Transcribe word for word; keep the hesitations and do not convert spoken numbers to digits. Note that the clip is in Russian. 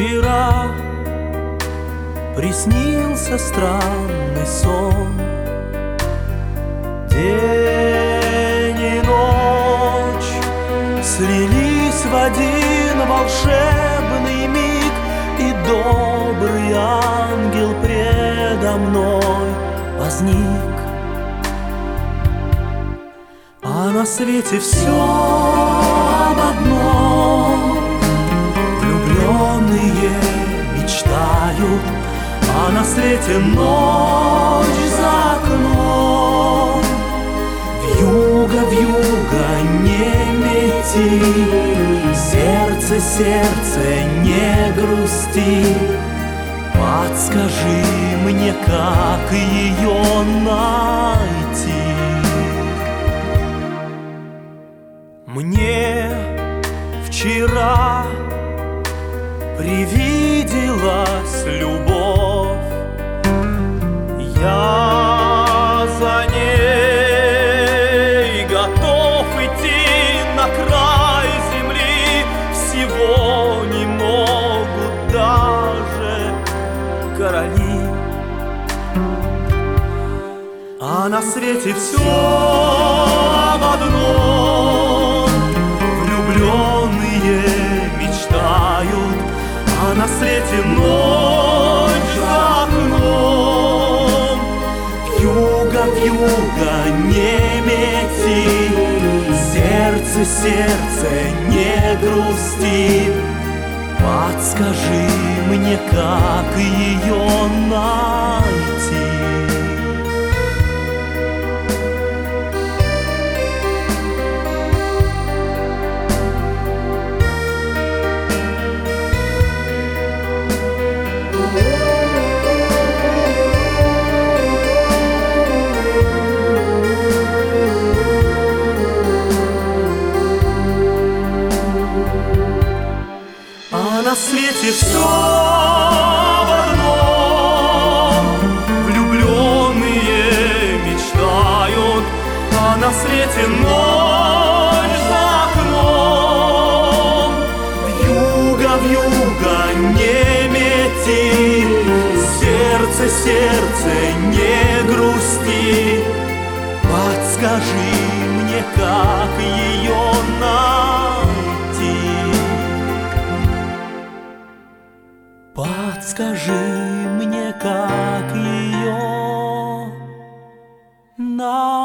Вчера приснился странный сон. День и ночь слились в один волшебный миг, и добрый ангел предо мной возник. А на свете все об одном: влюбленные мечтают, а на свете ночь за окном. Вьюга, вьюга, не мети, сердце, сердце, не грусти. Подскажи мне, как ее найти. Мне вчера привиделась любовь, я за ней готов идти на край земли. Всего не могут даже короли. А на свете все об одном: влюбленные мечтают, а на свете ночь за окном. Вьюга, вьюга, не мети, сердце, сердце, не грусти. Подскажи мне, как ее найти. На свете все в одном: влюбленные мечтают, а на свете ночь за окном. Вьюга, вьюга, не мети, сердце, сердце, не грусти. Подскажи мне, как ее найти. Подскажи мне, как ее найти.